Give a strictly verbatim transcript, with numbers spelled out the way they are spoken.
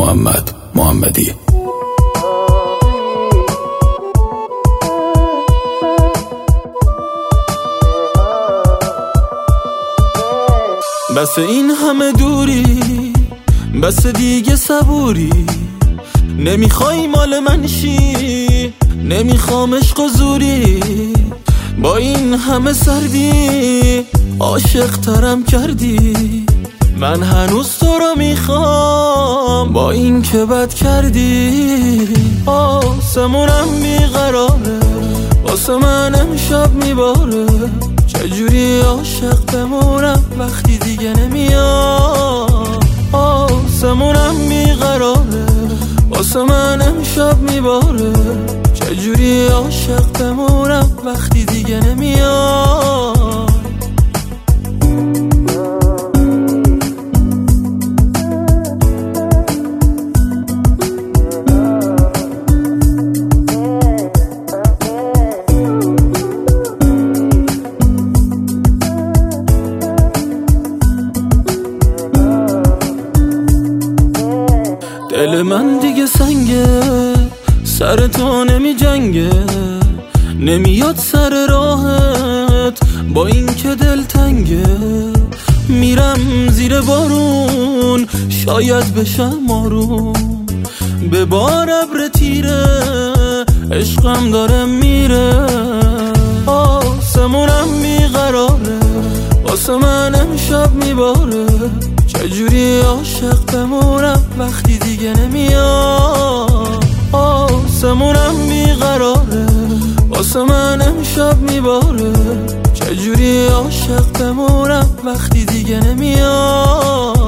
محمد محمدی. بس این همه دوری، بس دیگه صبوری، نمیخوای مال من شی، نمیخوام عشق و زوری. با این همه سردی عاشق ترم کردی، من هنوز تو رو میخوام با این که بد کردی. آسمونم بیقراره، واسه من امشب میباره، چجوری عاشق بمونم وقتی دیگه نمیاد. آسمونم بیقراره، واسه من امشب میباره، چجوری عاشق بمونم وقتی دیگه نمیاد. دل من دیگه سنگه، سر تو نمی جنگه، نمیاد سر راحت با این که دل تنگه. میرم زیر بارون شاید بشم آروم، به بار ابر تیره عشقم داره میره. آسمونم بیقراره، واسه من امشب میباره، چجوری عاشق بمونم وقتی دیگه نمیاد. آسمونم بیقراره، واسه من امشب میباره، چجوری عاشق بمونم وقتی دیگه نمیاد.